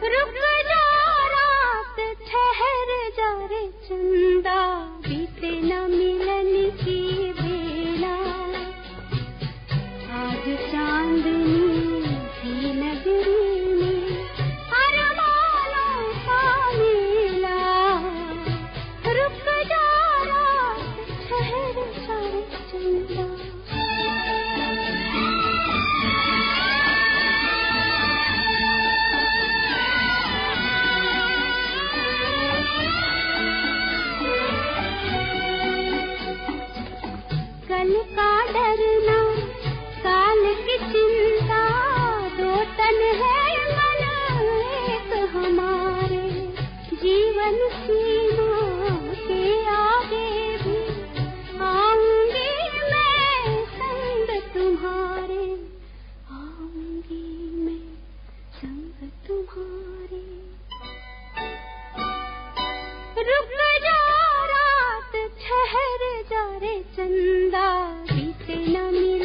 रुक जा रात ठहर जा रे चंदा, बीते न मिलन की बेला। आज चांदनी थी नगरी में अरमानों का मेला। रुक जा रात ठहर जा रे चंदा। कल का डरना, काल की चिंता, दो तन है मन एक हमारे। जीवन सीमा के आगे भी आऊंगी मैं संग तुम्हारे, आऊंगी मैं संग तुम्हारे। रुक जा रात ठहर जा रे चंदा, बीते न